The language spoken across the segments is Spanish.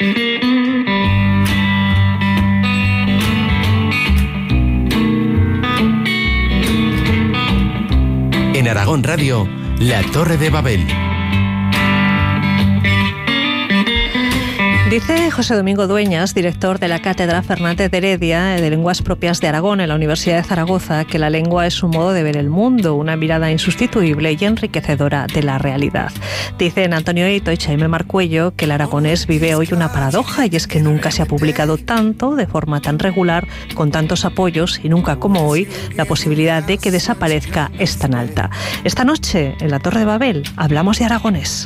En Aragón Radio, La Torre de Babel. Dice José Domingo Dueñas, director de la Cátedra Fernández de Heredia de Lenguas Propias de Aragón en la Universidad de Zaragoza, que la lengua es un modo de ver el mundo, una mirada insustituible y enriquecedora de la realidad. Dicen Antonio Eito y Chaime Marcuello que el aragonés vive hoy una paradoja, y es que nunca se ha publicado tanto, de forma tan regular, con tantos apoyos, y nunca como hoy la posibilidad de que desaparezca es tan alta. Esta noche, en la Torre de Babel, hablamos de aragonés.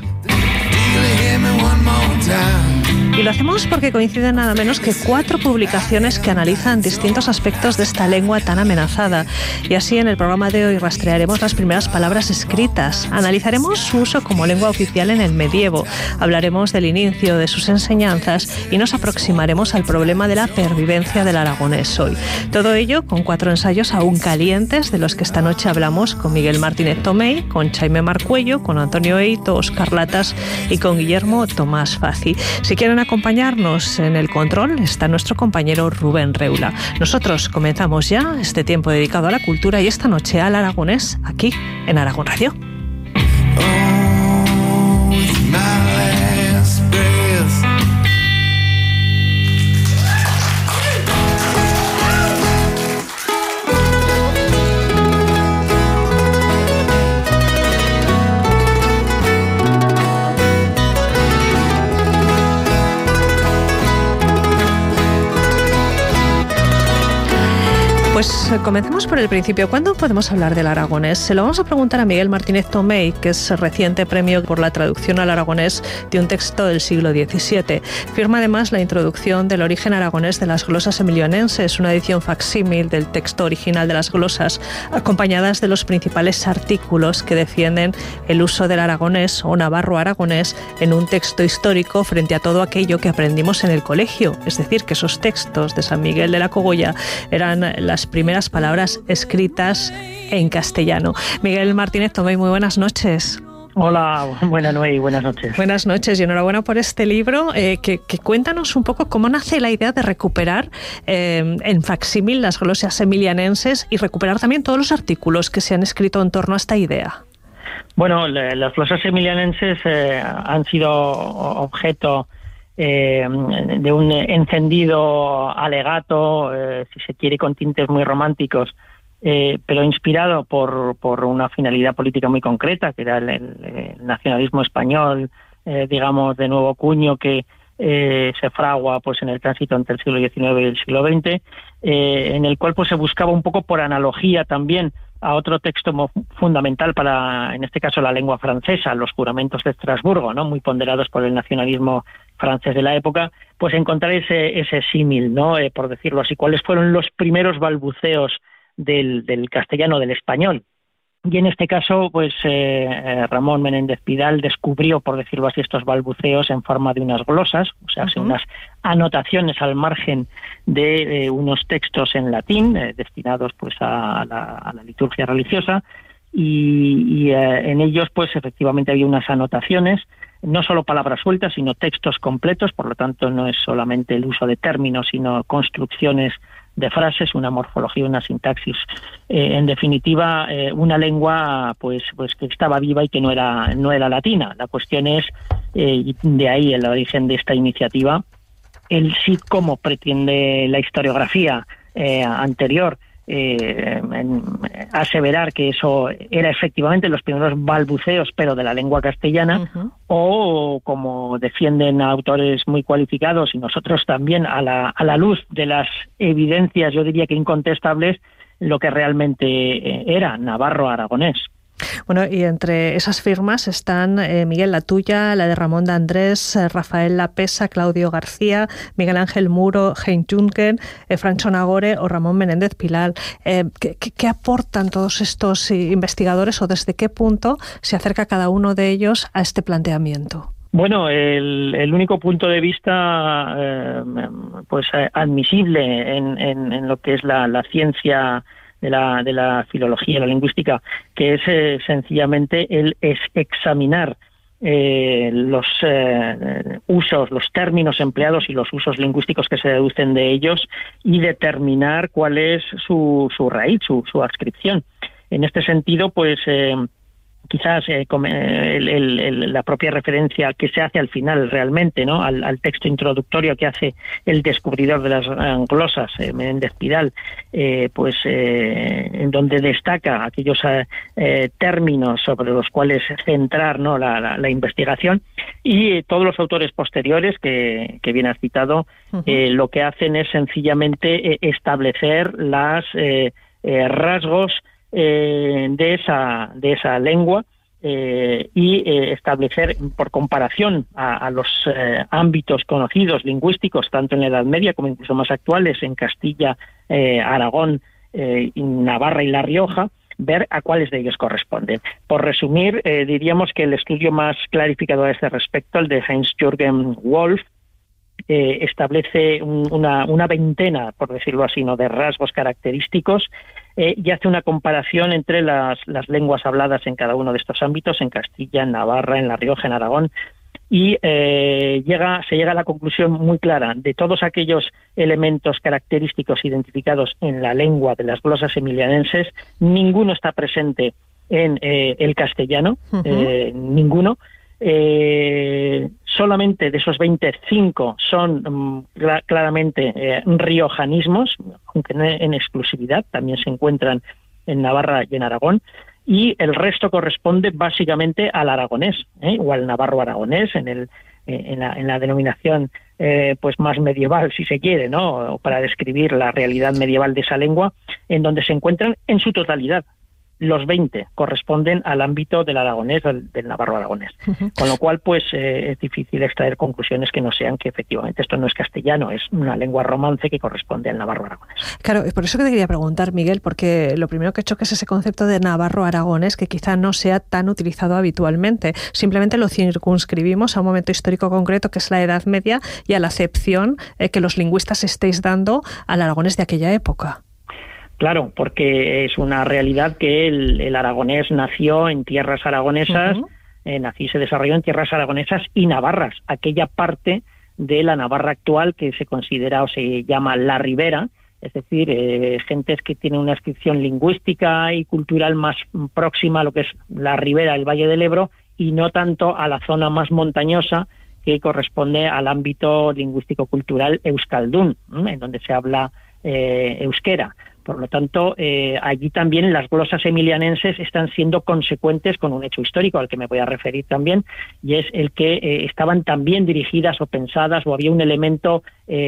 Y lo hacemos porque coinciden nada menos que 4 publicaciones que analizan distintos aspectos de esta lengua tan amenazada. Y así en el programa de hoy rastrearemos las primeras palabras escritas, analizaremos su uso como lengua oficial en el medievo, hablaremos del inicio de sus enseñanzas y nos aproximaremos al problema de la pervivencia del aragonés hoy. Todo ello con 4 ensayos aún calientes, de los que esta noche hablamos con Miguel Martínez Tomei, con Chaime Marcuello, con Antonio Eito, Óscar Latas y con Guillermo Tomás Faci. Si quieren acompañarnos en el control está nuestro compañero Rubén Reula. Nosotros comenzamos ya este tiempo dedicado a la cultura y esta noche al aragonés aquí en Aragón Radio. Pues comencemos por el principio. ¿Cuándo podemos hablar del aragonés? Se lo vamos a preguntar a Miguel Martínez Tomei, que es reciente premio por la traducción al aragonés de un texto del siglo XVII. Firma además la introducción del origen aragonés de las glosas emilionenses, una edición facsímil del texto original de las glosas, acompañadas de los principales artículos que defienden el uso del aragonés o navarro-aragonés en un texto histórico frente a todo aquello que aprendimos en el colegio. Es decir, que esos textos de San Miguel de la Cogolla eran las primeras palabras escritas en castellano. Miguel Martínez Tomei, muy buenas noches. Hola, buenas noches y buenas noches. Buenas noches y enhorabuena por este libro. Que cuéntanos un poco cómo nace la idea de recuperar en facsímil las glosas emilianenses y recuperar también todos los artículos que se han escrito en torno a esta idea. Bueno, las glosas emilianenses han sido objeto de un encendido alegato, si se quiere, con tintes muy románticos, pero inspirado por una finalidad política muy concreta, que era el nacionalismo español, digamos, de nuevo cuño, que se fragua pues en el tránsito entre el siglo XIX y el siglo XX, en el cual pues se buscaba un poco por analogía también a otro texto fundamental para, en este caso, la lengua francesa, los juramentos de Estrasburgo, ¿no?, muy ponderados por el nacionalismo francés de la época, pues encontrar ese símil, ¿no?, por decirlo así, cuáles fueron los primeros balbuceos del castellano, del español. Y en este caso, pues Ramón Menéndez Pidal descubrió, por decirlo así, estos balbuceos en forma de unas glosas, o sea, unas anotaciones al margen de unos textos en latín, destinados pues a la liturgia religiosa, y en ellos pues efectivamente había unas anotaciones, no solo palabras sueltas, sino textos completos, por lo tanto no es solamente el uso de términos, sino construcciones de frases, una morfología, una sintaxis, en definitiva una lengua pues que estaba viva y que no era latina. La cuestión es, y de ahí el origen de esta iniciativa, el sí cómo pretende la historiografía anterior aseverar que eso era efectivamente los primeros balbuceos, pero de la lengua castellana, o como defienden autores muy cualificados y nosotros también, a la luz de las evidencias, yo diría que incontestables, lo que realmente era navarro-aragonés. Bueno, y entre esas firmas están, Miguel, la tuya, la de Ramón de Andrés, Rafael Lapesa, Claudio García, Miguel Ángel Muro, Heinz Juncken, Francho Nagore o Ramón Menéndez Pidal. ¿Qué aportan todos estos investigadores o desde qué punto se acerca cada uno de ellos a este planteamiento? Bueno, el único punto de vista pues admisible en lo que es la ciencia de la filología, la lingüística, que es sencillamente el examinar los usos, los términos empleados y los usos lingüísticos que se deducen de ellos y determinar cuál es su raíz, su adscripción. En este sentido, pues quizás la propia referencia que se hace al final realmente, ¿no?, al texto introductorio que hace el descubridor de las glosas, Menéndez Pidal, en donde destaca aquellos términos sobre los cuales centrar, ¿no?, la investigación, y todos los autores posteriores que bien has citado, lo que hacen es sencillamente establecer las rasgos de esa lengua y establecer, por comparación a los ámbitos conocidos lingüísticos, tanto en la Edad Media como incluso más actuales, en Castilla, Aragón, Navarra y La Rioja, ver a cuáles de ellos corresponden. Por resumir, diríamos que el estudio más clarificador a este respecto, el de Heinz-Jürgen Wolf, establece una veintena, por decirlo así, ¿no?, de rasgos característicos, y hace una comparación entre las lenguas habladas en cada uno de estos ámbitos, en Castilla, en Navarra, en La Rioja, en Aragón, y se llega a la conclusión muy clara de todos aquellos elementos característicos identificados en la lengua de las glosas emilianenses, ninguno está presente en el castellano, ninguno. Solamente de esos 25 son claramente riojanismos, aunque no en exclusividad, también se encuentran en Navarra y en Aragón, y el resto corresponde básicamente al aragonés, o al navarro aragonés, en la denominación pues más medieval, si se quiere, ¿no?, o para describir la realidad medieval de esa lengua, en donde se encuentran en su totalidad. Los 20 corresponden al ámbito del aragonés, del navarro aragonés. Con lo cual, pues es difícil extraer conclusiones que no sean que efectivamente esto no es castellano, es una lengua romance que corresponde al navarro aragonés. Claro, y por eso que te quería preguntar, Miguel, porque lo primero que choca es ese concepto de navarro aragonés, que quizá no sea tan utilizado habitualmente. Simplemente lo circunscribimos a un momento histórico concreto, que es la Edad Media, y a la acepción que los lingüistas estéis dando al aragonés de aquella época. Claro, porque es una realidad que el aragonés nació en tierras aragonesas, se desarrolló en tierras aragonesas y navarras, aquella parte de la Navarra actual que se considera o se llama la Ribera, es decir, gentes que tienen una adscripción lingüística y cultural más próxima a lo que es la Ribera, el Valle del Ebro, y no tanto a la zona más montañosa que corresponde al ámbito lingüístico-cultural euskaldún, en donde se habla euskera. Por lo tanto, allí también las glosas emilianenses están siendo consecuentes con un hecho histórico al que me voy a referir también, y es el que estaban también dirigidas o pensadas, o había un elemento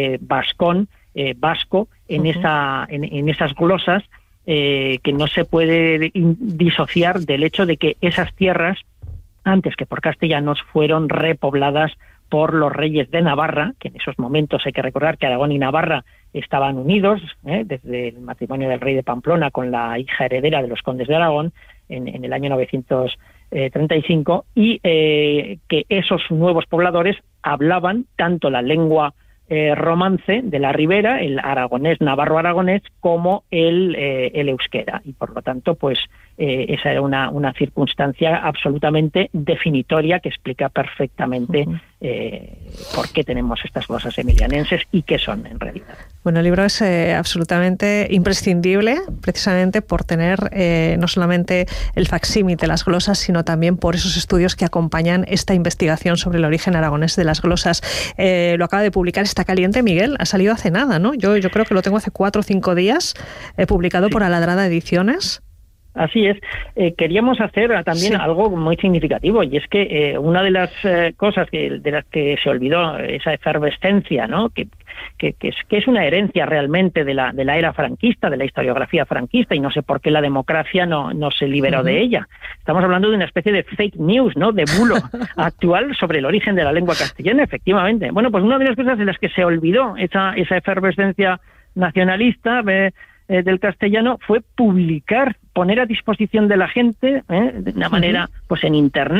vasco en esas glosas que no se puede disociar del hecho de que esas tierras, antes que por castellanos, fueron repobladas por los reyes de Navarra, que en esos momentos hay que recordar que Aragón y Navarra estaban unidos, desde el matrimonio del rey de Pamplona con la hija heredera de los condes de Aragón en el año 935, y que esos nuevos pobladores hablaban tanto la lengua romance de la Ribera, el aragonés, navarro-aragonés, como el euskera, y por lo tanto, pues esa era una circunstancia absolutamente definitoria que explica perfectamente por qué tenemos estas glosas emilianenses y qué son en realidad. Bueno, el libro es absolutamente imprescindible, precisamente por tener no solamente el facsímil de las glosas, sino también por esos estudios que acompañan esta investigación sobre el origen aragonés de las glosas. Lo acaba de publicar, está caliente, Miguel, ha salido hace nada, ¿no? Yo creo que lo tengo hace 4 o 5 días, publicado por Aladrada Ediciones. Así es. Queríamos hacer también algo muy significativo, y es que una de las cosas de las que se olvidó, esa efervescencia, ¿no?, que es una herencia realmente de la era franquista, de la historiografía franquista, y no sé por qué la democracia no se liberó de ella. Estamos hablando de una especie de fake news, ¿no?, de bulo actual sobre el origen de la lengua castellana, efectivamente. Bueno, pues una de las cosas de las que se olvidó esa efervescencia nacionalista del castellano fue publicar, poner a disposición de la gente, de una manera, pues en Internet,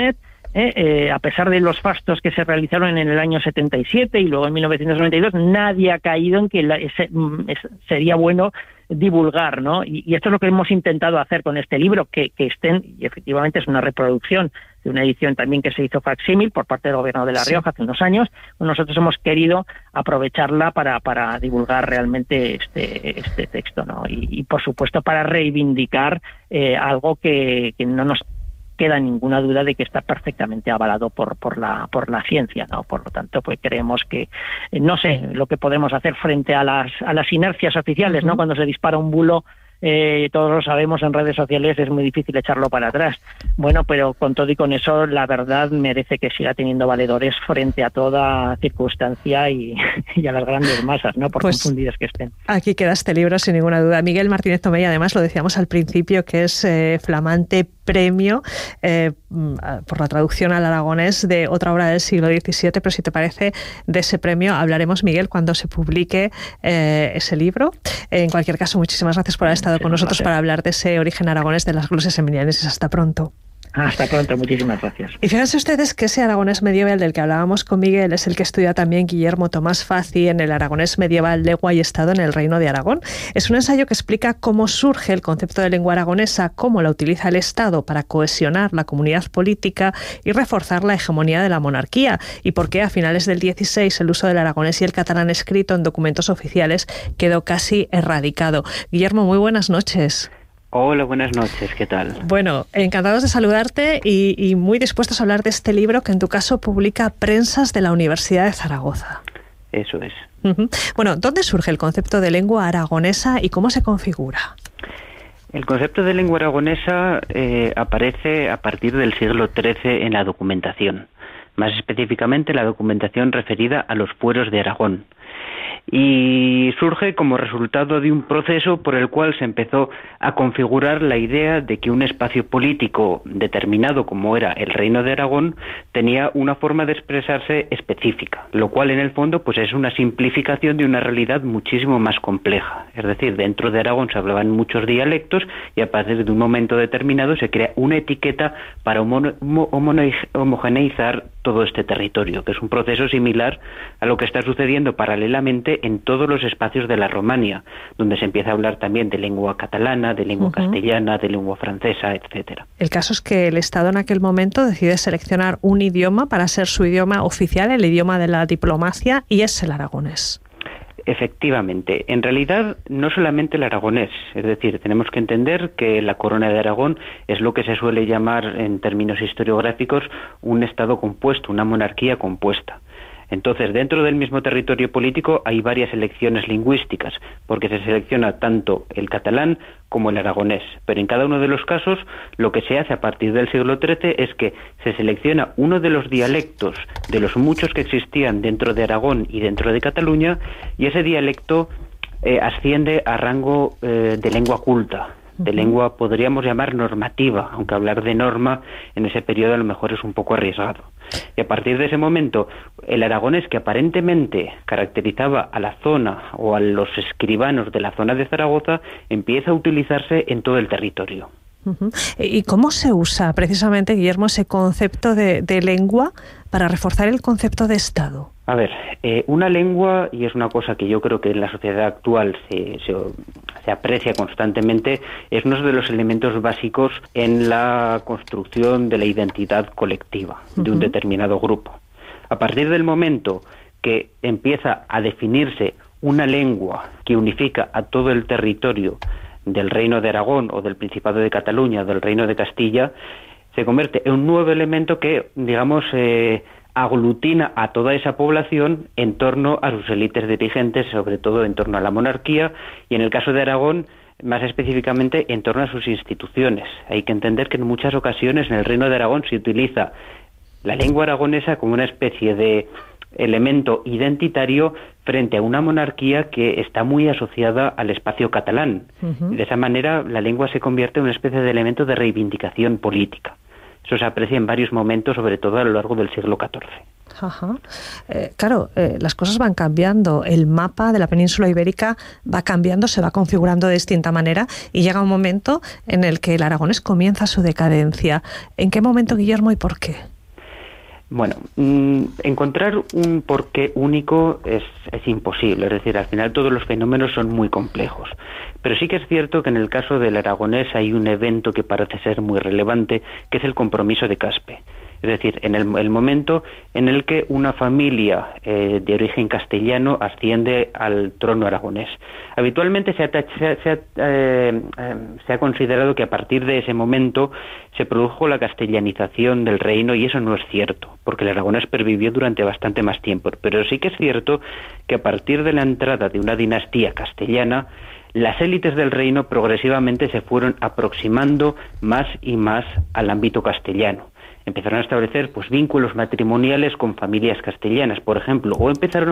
A pesar de los fastos que se realizaron en el año 77 y luego en 1992, nadie ha caído en que sería bueno divulgar, ¿no? Y esto es lo que hemos intentado hacer con este libro, que estén, y efectivamente es una reproducción de una edición también que se hizo facsímil por parte del Gobierno de La Rioja hace unos años. Nosotros hemos querido aprovecharla para divulgar realmente este texto, ¿no? Y por supuesto para reivindicar algo que no nos queda ninguna duda de que está perfectamente avalado por la ciencia, ¿no? Por lo tanto, pues creemos que no sé lo que podemos hacer frente a las inercias oficiales, ¿no? Cuando se dispara un bulo, todos lo sabemos, en redes sociales es muy difícil echarlo para atrás. Bueno, pero con todo y con eso, la verdad merece que siga teniendo valedores frente a toda circunstancia y a las grandes masas, ¿no? Por confundidas que estén. Aquí queda este libro sin ninguna duda. Miguel Martínez Tomé, además lo decíamos al principio, que es flamante premio por la traducción al aragonés de otra obra del siglo XVII, pero si te parece, de ese premio hablaremos, Miguel, cuando se publique ese libro. En cualquier caso, muchísimas gracias por haber estado con nosotros para hablar de ese origen aragonés de las glosas emilianenses. Hasta pronto. Hasta pronto, muchísimas gracias. Y fíjense ustedes que ese aragonés medieval del que hablábamos con Miguel es el que estudia también Guillermo Tomás Faci en el Aragonés medieval, lengua y Estado en el Reino de Aragón. Es un ensayo que explica cómo surge el concepto de lengua aragonesa, cómo la utiliza el Estado para cohesionar la comunidad política y reforzar la hegemonía de la monarquía, y por qué a finales del XVI el uso del aragonés y el catalán escrito en documentos oficiales quedó casi erradicado. Guillermo, muy buenas noches. Hola, buenas noches, ¿qué tal? Bueno, encantados de saludarte y muy dispuestos a hablar de este libro que en tu caso publica Prensas de la Universidad de Zaragoza. Eso es. Bueno, ¿dónde surge el concepto de lengua aragonesa y cómo se configura? El concepto de lengua aragonesa aparece a partir del siglo XIII en la documentación, más específicamente la documentación referida a los fueros de Aragón. Y surge como resultado de un proceso por el cual se empezó a configurar la idea de que un espacio político determinado, como era el Reino de Aragón, tenía una forma de expresarse específica, lo cual en el fondo pues es una simplificación de una realidad muchísimo más compleja. Es decir, dentro de Aragón se hablaban muchos dialectos y a partir de un momento determinado se crea una etiqueta para homogeneizar todo este territorio, que es un proceso similar a lo que está sucediendo paralelamente en todos los espacios de la Romania, donde se empieza a hablar también de lengua catalana, de lengua castellana, de lengua francesa, etcétera. El caso es que el Estado en aquel momento decide seleccionar un idioma para ser su idioma oficial, el idioma de la diplomacia, y es el aragonés. Efectivamente, en realidad no solamente el aragonés, es decir, tenemos que entender que la Corona de Aragón es lo que se suele llamar en términos historiográficos un estado compuesto, una monarquía compuesta. Entonces, dentro del mismo territorio político hay varias elecciones lingüísticas, porque se selecciona tanto el catalán como el aragonés. Pero en cada uno de los casos, lo que se hace a partir del siglo XIII es que se selecciona uno de los dialectos de los muchos que existían dentro de Aragón y dentro de Cataluña, y ese dialecto asciende a rango de lengua culta, de lengua podríamos llamar normativa, aunque hablar de norma en ese periodo a lo mejor es un poco arriesgado. Y a partir de ese momento, el aragonés, que aparentemente caracterizaba a la zona o a los escribanos de la zona de Zaragoza, empieza a utilizarse en todo el territorio. ¿Y cómo se usa precisamente, Guillermo, ese concepto de lengua para reforzar el concepto de Estado? A ver, una lengua, y es una cosa que yo creo que en la sociedad actual se aprecia constantemente, es uno de los elementos básicos en la construcción de la identidad colectiva de un determinado grupo. A partir del momento que empieza a definirse una lengua que unifica a todo el territorio del Reino de Aragón o del Principado de Cataluña o del Reino de Castilla, se convierte en un nuevo elemento que, digamos, aglutina a toda esa población en torno a sus élites dirigentes, sobre todo en torno a la monarquía, y en el caso de Aragón, más específicamente en torno a sus instituciones. Hay que entender que en muchas ocasiones en el Reino de Aragón se utiliza la lengua aragonesa como una especie de elemento identitario frente a una monarquía que está muy asociada al espacio catalán. De esa manera, la lengua se convierte en una especie de elemento de reivindicación política. Eso se aprecia en varios momentos, sobre todo a lo largo del siglo XIV. Claro, las cosas van cambiando. El mapa de la península ibérica va cambiando, se va configurando de distinta manera y llega un momento en el que el aragonés comienza su decadencia. ¿En qué momento, Guillermo, y por qué? Bueno, encontrar un porqué único es imposible, es decir, al final todos los fenómenos son muy complejos. Pero sí que es cierto que en el caso del aragonés hay un evento que parece ser muy relevante, que es el compromiso de Caspe. Es decir, en el momento en el que una familia de origen castellano asciende al trono aragonés. Habitualmente se ha considerado que a partir de ese momento se produjo la castellanización del reino, y eso no es cierto, porque el aragonés pervivió durante bastante más tiempo. Pero sí que es cierto que a partir de la entrada de una dinastía castellana, las élites del reino progresivamente se fueron aproximando más y más al ámbito castellano. Empezaron a establecer vínculos matrimoniales con familias castellanas, por ejemplo, o empezaron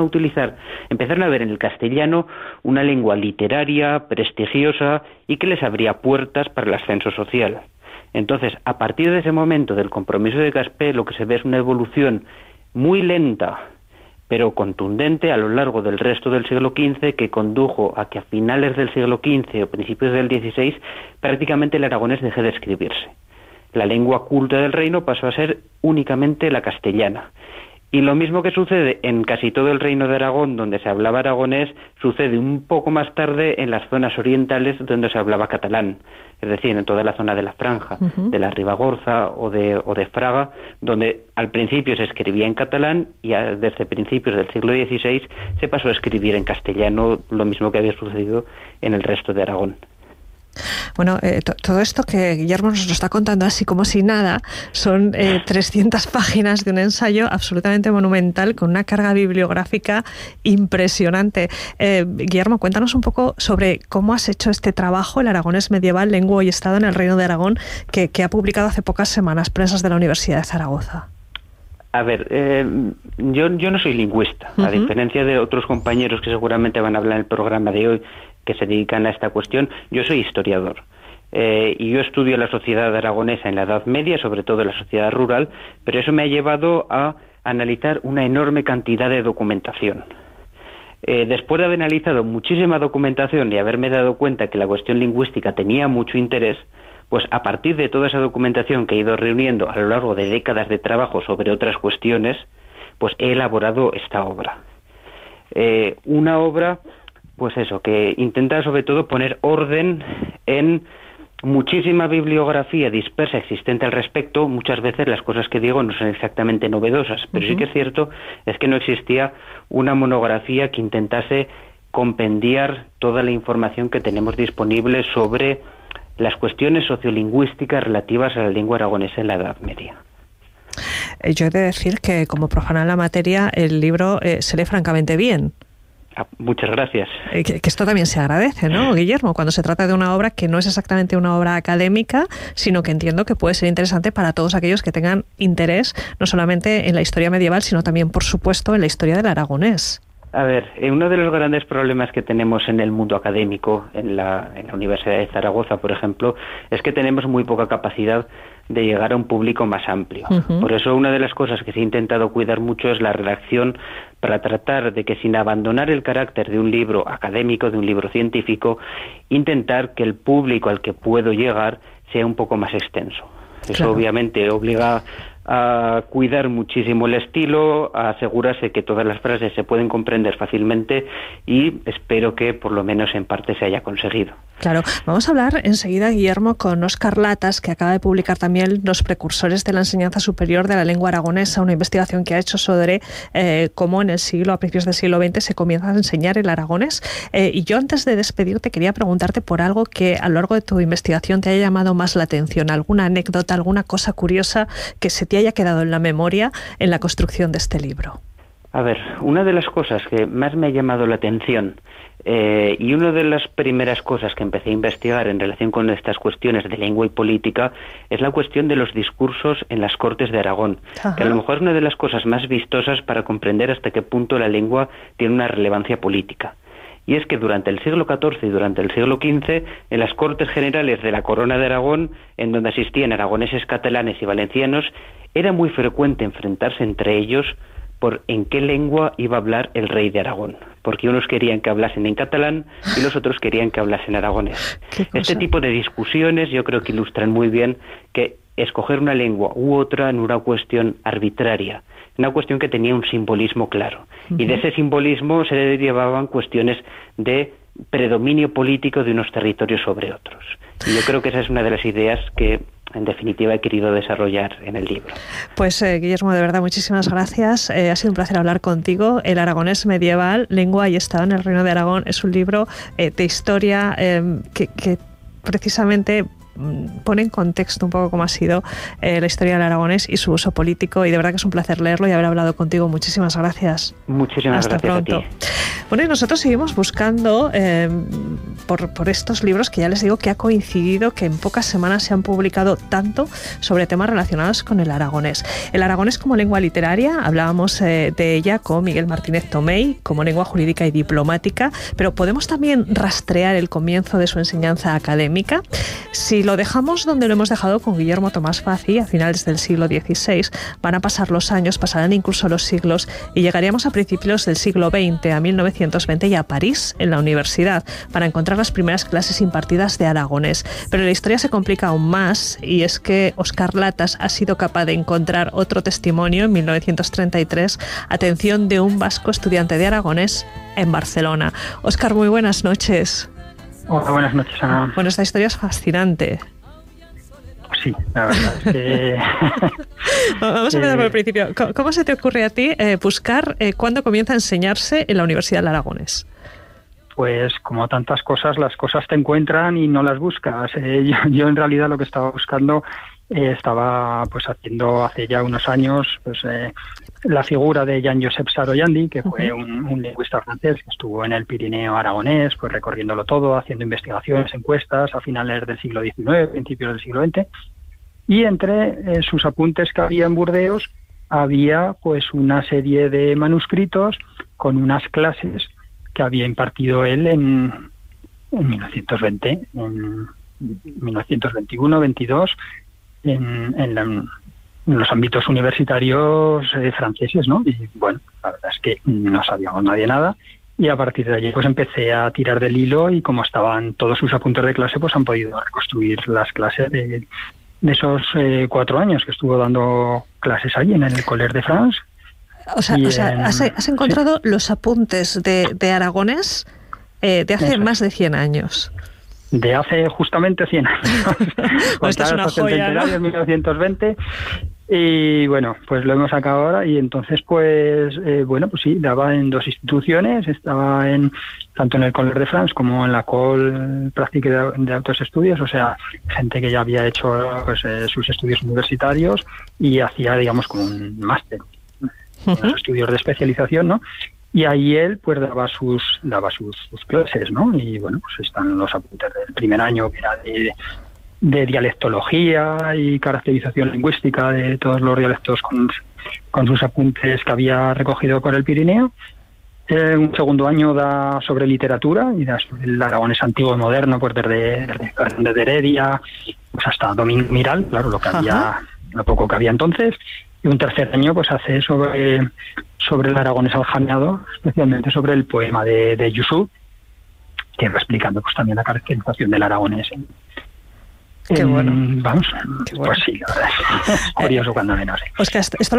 a ver en el castellano una lengua literaria, prestigiosa, y que les abría puertas para el ascenso social. Entonces, a partir de ese momento del compromiso de Caspe, lo que se ve es una evolución muy lenta, pero contundente a lo largo del resto del siglo XV, que condujo a que a finales del siglo XV o principios del XVI prácticamente el aragonés dejó de escribirse. La lengua culta del reino pasó a ser únicamente la castellana. Y lo mismo que sucede en casi todo el reino de Aragón, donde se hablaba aragonés, sucede un poco más tarde en las zonas orientales, donde se hablaba catalán. Es decir, en toda la zona de la Franja, de la Ribagorza o de Fraga, donde al principio se escribía en catalán y desde principios del siglo XVI se pasó a escribir en castellano, lo mismo que había sucedido en el resto de Aragón. Bueno, todo esto que Guillermo nos lo está contando así como si nada, son 300 páginas de un ensayo absolutamente monumental con una carga bibliográfica impresionante. Guillermo, cuéntanos un poco sobre cómo has hecho este trabajo, el aragonés medieval, lengua y Estado en el Reino de Aragón, que ha publicado hace pocas semanas Prensas de la Universidad de Zaragoza. A ver, yo no soy lingüista, a diferencia de otros compañeros que seguramente van a hablar en el programa de hoy, que se dedican a esta cuestión. Yo soy historiador y yo estudio la sociedad aragonesa en la Edad Media, sobre todo la sociedad rural, pero eso me ha llevado a analizar una enorme cantidad de documentación. Después de haber analizado muchísima documentación y haberme dado cuenta que la cuestión lingüística tenía mucho interés, pues a partir de toda esa documentación que he ido reuniendo a lo largo de décadas de trabajo sobre otras cuestiones, pues he elaborado esta obra. Una obra, pues eso, que intenta sobre todo poner orden en muchísima bibliografía dispersa existente al respecto. Muchas veces las cosas que digo no son exactamente novedosas, pero sí que es cierto es que no existía una monografía que intentase compendiar toda la información que tenemos disponible sobre las cuestiones sociolingüísticas relativas a la lengua aragonesa en la Edad Media. Yo he de decir que como profana en la materia el libro se lee francamente bien. Muchas gracias. Que esto también se agradece, ¿no, Guillermo? Cuando se trata de una obra que no es exactamente una obra académica, sino que entiendo que puede ser interesante para todos aquellos que tengan interés no solamente en la historia medieval, sino también, por supuesto, en la historia del aragonés. A ver, uno de los grandes problemas que tenemos en el mundo académico, en la Universidad de Zaragoza, por ejemplo, es que tenemos muy poca capacidad de llegar a un público más amplio. Por eso una de las cosas que se ha intentado cuidar mucho es la redacción, para tratar de que, sin abandonar el carácter de un libro académico, de un libro científico, intentar que el público al que puedo llegar sea un poco más extenso. Eso obviamente obliga a cuidar muchísimo el estilo, a asegurarse que todas las frases se pueden comprender fácilmente, y espero que por lo menos en parte se haya conseguido. Claro, vamos a hablar enseguida, Guillermo, con Óscar Latas, que acaba de publicar también Los precursores de la enseñanza superior de la lengua aragonesa, una investigación que ha hecho sobre cómo en el siglo, a principios del siglo XX, se comienza a enseñar el aragonés. Y yo, antes de despedirte, quería preguntarte por algo que a lo largo de tu investigación te haya llamado más la atención, alguna anécdota, alguna cosa curiosa que se te haya quedado en la memoria en la construcción de este libro. A ver, una de las cosas que más me ha llamado la atención y una de las primeras cosas que empecé a investigar en relación con estas cuestiones de lengua y política es la cuestión de los discursos en las Cortes de Aragón, que a lo mejor es una de las cosas más vistosas para comprender hasta qué punto la lengua tiene una relevancia política. Y es que durante el siglo XIV y durante el siglo XV, en las Cortes Generales de la Corona de Aragón, en donde asistían aragoneses, catalanes y valencianos, era muy frecuente enfrentarse entre ellos por en qué lengua iba a hablar el rey de Aragón, porque unos querían que hablasen en catalán y los otros querían que hablasen aragonés. Este tipo de discusiones yo creo que ilustran muy bien que escoger una lengua u otra no era una cuestión arbitraria, una cuestión que tenía un simbolismo claro. Y de ese simbolismo se derivaban cuestiones de predominio político de unos territorios sobre otros. Y yo creo que esa es una de las ideas que, en definitiva, he querido desarrollar en el libro. Pues Guillermo, de verdad, muchísimas gracias. Ha sido un placer hablar contigo. El aragonés medieval, lengua y Estado en el Reino de Aragón, es un libro de historia que precisamente pone en contexto un poco cómo ha sido la historia del aragonés y su uso político, y de verdad que es un placer leerlo y haber hablado contigo. Muchísimas gracias. Muchísimas gracias. Hasta pronto. A ti. Bueno, y nosotros seguimos buscando por estos libros que ya les digo que ha coincidido que en pocas semanas se han publicado tanto sobre temas relacionados con el aragonés. El aragonés como lengua literaria, hablábamos de ella con Miguel Martínez Tomei, como lengua jurídica y diplomática, pero podemos también rastrear el comienzo de su enseñanza académica. Si lo dejamos donde lo hemos dejado con Guillermo Tomás Faci, a finales del siglo XVI, van a pasar los años, pasarán incluso los siglos, y llegaríamos a principios del siglo XX, a 1920, y a París, en la universidad, para encontrar las primeras clases impartidas de aragonés. Pero la historia se complica aún más, y es que Óscar Latas ha sido capaz de encontrar otro testimonio en 1933, atención, de un vasco estudiante de aragonés en Barcelona. Óscar, muy buenas noches. Hola, buenas noches, Ana. Bueno, esta historia es fascinante. Sí, la verdad es que... Vamos a empezar por el principio. ¿Cómo se te ocurre a ti buscar cuándo comienza a enseñarse en la Universidad del Aragonés? Pues como tantas cosas, las cosas te encuentran y no las buscas. Yo en realidad lo que estaba buscando, estaba pues haciendo hace ya unos años pues la figura de Jean-Josep Saroyandi, que fue un lingüista francés que estuvo en el Pirineo aragonés, pues recorriéndolo todo, haciendo investigaciones, encuestas a finales del siglo XIX, principios del siglo XX. Y entre sus apuntes que había en Burdeos había pues una serie de manuscritos con unas clases que había impartido él en 1920, en 1921, 22, en los ámbitos universitarios franceses, ¿no? Y bueno, la verdad es que no sabíamos nadie nada, y a partir de allí pues empecé a tirar del hilo, y como estaban todos sus apuntes de clase, pues han podido reconstruir las clases de esos 4 años que estuvo dando clases allí en el Collège de France. O sea, has encontrado los apuntes de aragonés de hace más de 100 años. De hace justamente 100 años. Pues esta es una joya, ¿no? 1920. Y bueno, pues lo hemos sacado ahora, y entonces pues pues sí, daba en 2 instituciones, estaba tanto en el Collège de France como en la École Pratique de Altos Estudios, o sea, gente que ya había hecho pues sus estudios universitarios y hacía, digamos, como un máster, unos estudios de especialización, ¿no? Y ahí él pues daba sus clases, ¿no? Y bueno, pues están los apuntes del primer año, que era de dialectología y caracterización lingüística de todos los dialectos con sus apuntes que había recogido por el Pirineo. Un segundo año da sobre literatura, y da sobre el aragonés antiguo y moderno, pues desde Heredia pues hasta Domingo Miral, claro, lo poco que había entonces. Y un tercer año pues hace sobre el aragonés aljameado, especialmente sobre el poema de Yusuf, que va explicando pues también la caracterización del aragonés. Qué bueno. Vamos, Qué bueno. Pues sí, la verdad es curioso cuando menos. Oscar, esto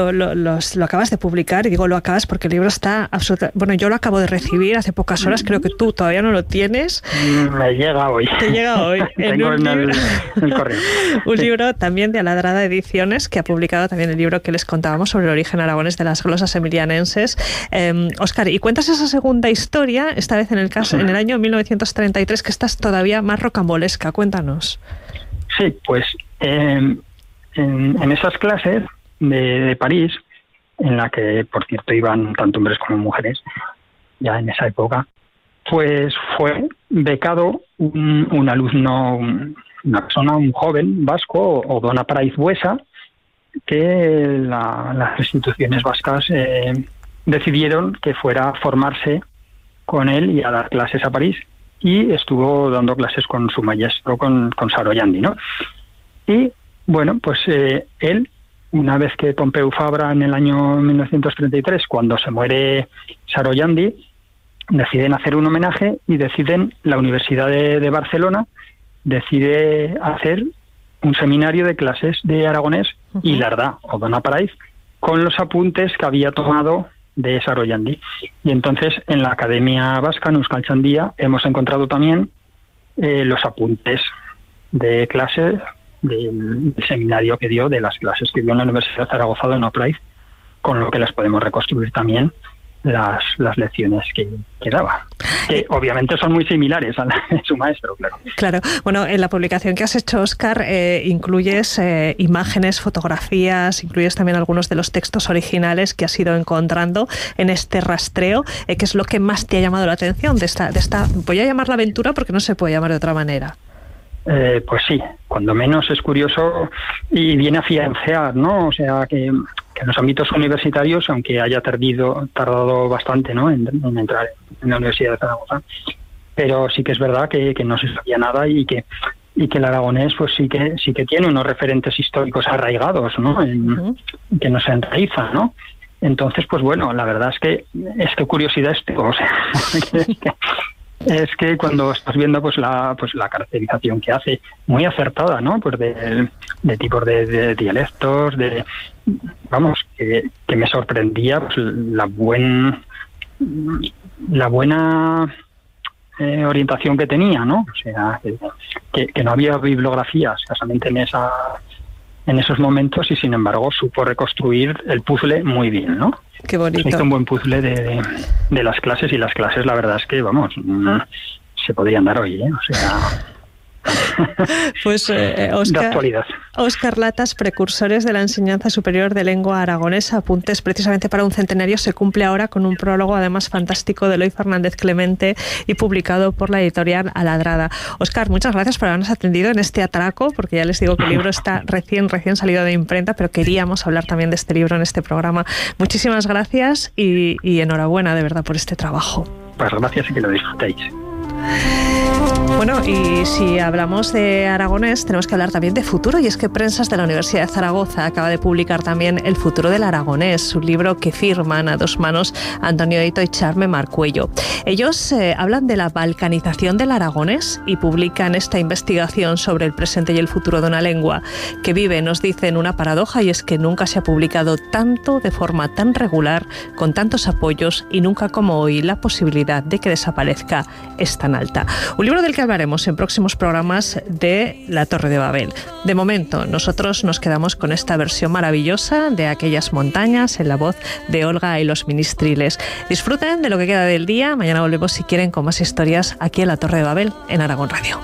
lo acabas de publicar, y digo lo acabas porque el libro está absolutamente... Bueno, yo lo acabo de recibir hace pocas horas, creo que tú todavía no lo tienes. Me llega hoy. Te llega hoy. Tengo en el correo. Un libro también de Aladrada Ediciones, que ha publicado también el libro que les contábamos sobre el origen aragonés de las glosas emilianenses. Óscar, y cuentas esa segunda historia, esta vez en el año 1933, que estás todavía más rocambolesca. Cuéntanos. Sí, pues en esas clases de París, en la que, por cierto, iban tanto hombres como mujeres, ya en esa época, pues fue becado un alumno, una persona, un joven vasco, Odona Praiz Buesa, que las instituciones vascas decidieron que fuera a formarse con él y a dar clases a París, y estuvo dando clases con su maestro, con Saroyandi, ¿no? Y bueno, pues él, una vez que Pompeu Fabra en el año 1933, cuando se muere Saroyandi, deciden hacer un homenaje, y la Universidad de Barcelona decide hacer un seminario de clases de aragonés y larda o dona Paraiz, con los apuntes que había tomado de Saroyandi. Y entonces en la Academia Vasca, en Euskaltzaindia, hemos encontrado también los apuntes de clase del seminario que dio, de las clases que dio en la Universidad de Zaragoza de dona Paraiz, con lo que las podemos reconstruir también las lecciones que daba, que obviamente son muy similares a las de su maestro, claro. Claro. Bueno, en la publicación que has hecho, Óscar, incluyes imágenes, fotografías, incluyes también algunos de los textos originales que has ido encontrando en este rastreo. ¿Qué es lo que más te ha llamado la atención de esta, voy a llamarla aventura porque no se puede llamar de otra manera? Pues sí, cuando menos es curioso y viene a fiancear, ¿no? O sea, que en los ámbitos universitarios, aunque haya tardado bastante, ¿no?, en entrar en la Universidad de Zaragoza, pero sí que es verdad que no se sabía nada y que el aragonés pues sí que tiene unos referentes históricos arraigados, ¿no?, que no se enraizan, ¿no? Entonces, pues bueno, la verdad es que curiosidad es todo, o sea, es que cuando estás viendo pues la caracterización que hace, muy acertada, ¿no?, pues de tipos de dialectos, vamos, que me sorprendía pues la buena orientación que tenía, ¿no? O sea, que no había bibliografía escasamente en esos momentos y sin embargo supo reconstruir el puzzle muy bien, ¿no? Qué bonito. Hizo un buen puzzle de las clases, y las clases la verdad es que, vamos, se podrían dar hoy, ¿eh? O sea... Pues Óscar Latas, Precursores de la enseñanza superior de lengua aragonesa, apuntes precisamente para un centenario, se cumple ahora con un prólogo además fantástico de Eloy Fernández Clemente y publicado por la editorial Aladrada. Óscar, muchas gracias por habernos atendido en este atraco, porque ya les digo que el libro está recién salido de imprenta, pero queríamos hablar también de este libro en este programa. Muchísimas gracias y enhorabuena de verdad por este trabajo. Pues gracias y que lo disfrutéis. Bueno, y si hablamos de aragonés, tenemos que hablar también de futuro, y es que Prensas de la Universidad de Zaragoza acaba de publicar también El futuro del aragonés, un libro que firman a dos manos Antonio Eito y Charme Marcuello. Ellos hablan de la balcanización del aragonés y publican esta investigación sobre el presente y el futuro de una lengua que vive, nos dicen, una paradoja, y es que nunca se ha publicado tanto, de forma tan regular, con tantos apoyos, y nunca como hoy la posibilidad de que desaparezca es tan alta. Un libro del que hablaremos en próximos programas de La Torre de Babel. De momento, nosotros nos quedamos con esta versión maravillosa de Aquellas montañas, en la voz de Olga y los Ministriles. Disfruten de lo que queda del día. Mañana volvemos, si quieren, con más historias aquí en La Torre de Babel, en Aragón Radio.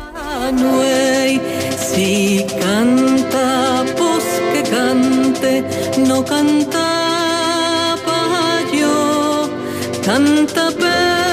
Si canta, pues que cante, no canta pa' yo, canta